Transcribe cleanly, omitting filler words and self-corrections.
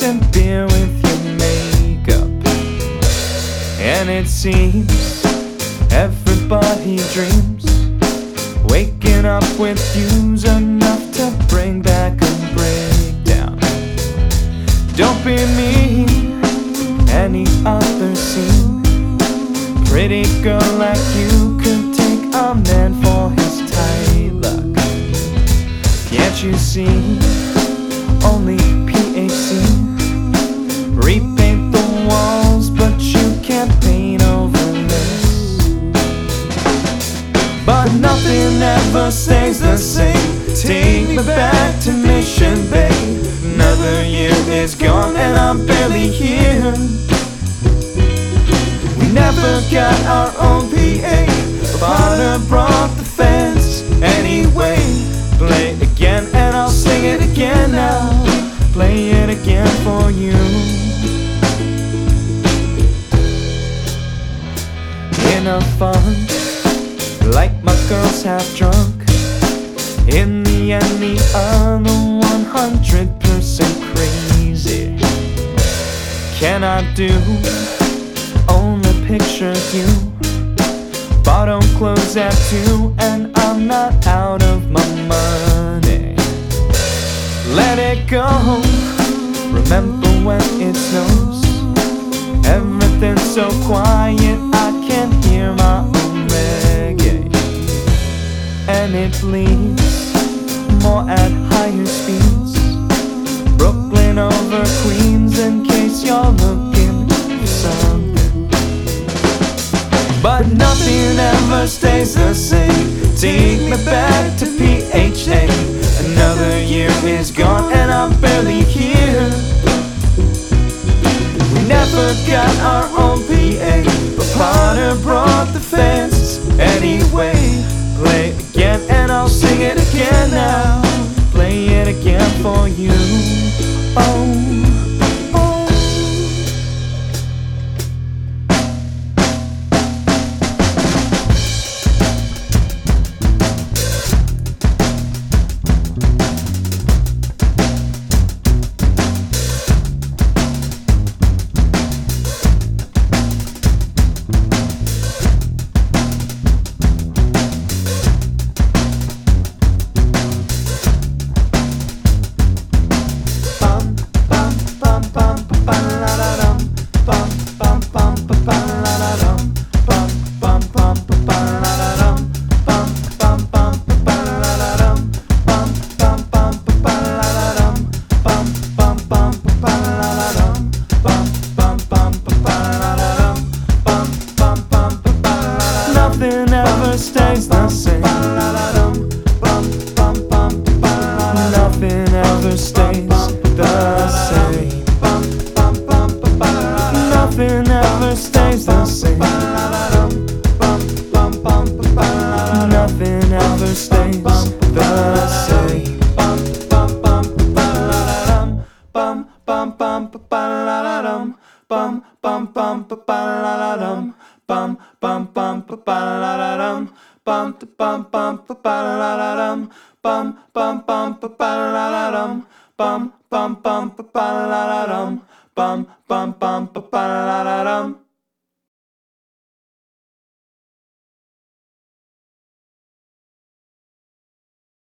drinking beer with your makeup. And it seems everybody dreams waking up with you's enough to bring back a breakdown. Don't be me, any other scene. Pretty girl like you could take a man for his tight luck. Can't you see? Only PAC. Repaint the walls, but you can't paint over this. But nothing ever stays the same. Take me back to Mission Bay. Another year is gone and I'm barely here. We never got our own PA. Father brought the fence anyway. Play again and I'll sing it again now. Play it again for you. In a fun, like my girl's half drunk. In the end, the other 100% crazy. Can I do? Only picture you. Bottom close at 2 and I'm not out of my money. Let it go. Remember when it snows? Everything's so quiet I can't hear my own reggae. And it bleeds more at higher speeds. Brooklyn over Queens in case you're looking for something. But nothing ever stays the same. Take me back to PHA. Another year is gone and I'm barely here. We never got our own PA, but Potter brought the fence anyway. Play again and I'll sing it again now. Play it again for you. Oh. Nothing ever stays the same. Nothing ever stays the same. Nothing ever stays the same. Nothing ever stays the same. Bum